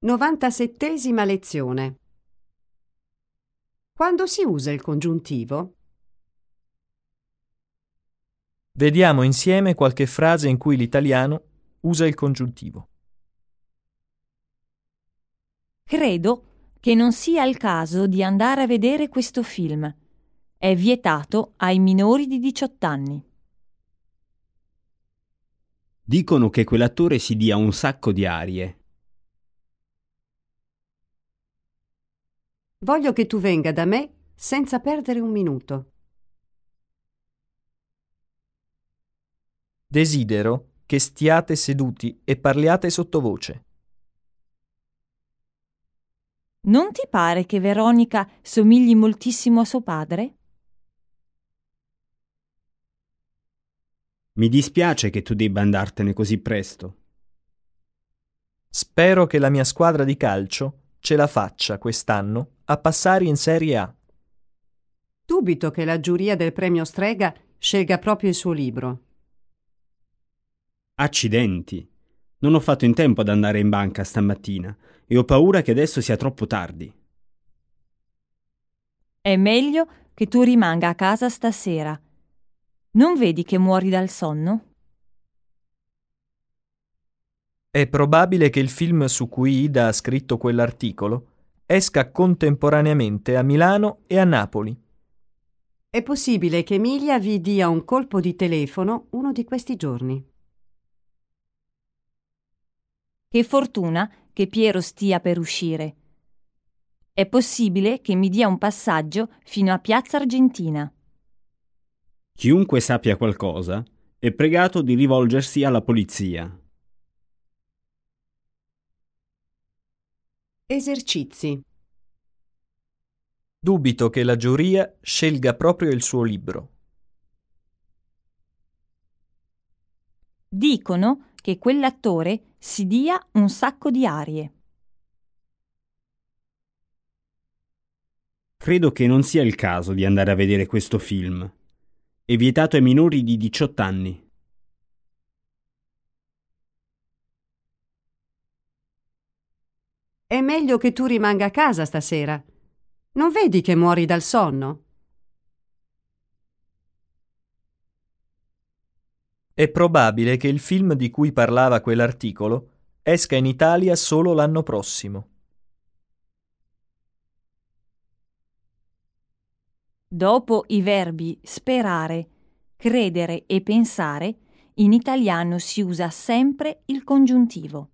97ª lezione. Quando si usa il congiuntivo? Vediamo insieme qualche frase in cui l'italiano usa il congiuntivo. Credo che non sia il caso di andare a vedere questo film. È vietato ai minori di 18 anni. Dicono che quell'attore si dia un sacco di arie. Voglio che tu venga da me senza perdere un minuto. Desidero che stiate seduti e parliate sottovoce. Non ti pare che Veronica somigli moltissimo a suo padre? Mi dispiace che tu debba andartene così presto. Spero che la mia squadra di calcio ce la faccia quest'anno a passare in Serie A. Dubito che la giuria del premio Strega scelga proprio il suo libro. Accidenti! Non ho fatto in tempo ad andare in banca stamattina e ho paura che adesso sia troppo tardi. È meglio che tu rimanga a casa stasera. Non vedi che muori dal sonno? È probabile che il film su cui Ida ha scritto quell'articolo esca contemporaneamente a Milano e a Napoli. È possibile che Emilia vi dia un colpo di telefono uno di questi giorni. Che fortuna che Piero stia per uscire. È possibile che mi dia un passaggio fino a Piazza Argentina. Chiunque sappia qualcosa è pregato di rivolgersi alla polizia. Esercizi. Dubito che la giuria scelga proprio il suo libro. Dicono che quell'attore si dia un sacco di arie. Credo che non sia il caso di andare a vedere questo film. È vietato ai minori di 18 anni. È meglio che tu rimanga a casa stasera. Non vedi che muori dal sonno? È probabile che il film di cui parlava quell'articolo esca in Italia solo l'anno prossimo. Dopo i verbi sperare, credere e pensare, in italiano si usa sempre il congiuntivo.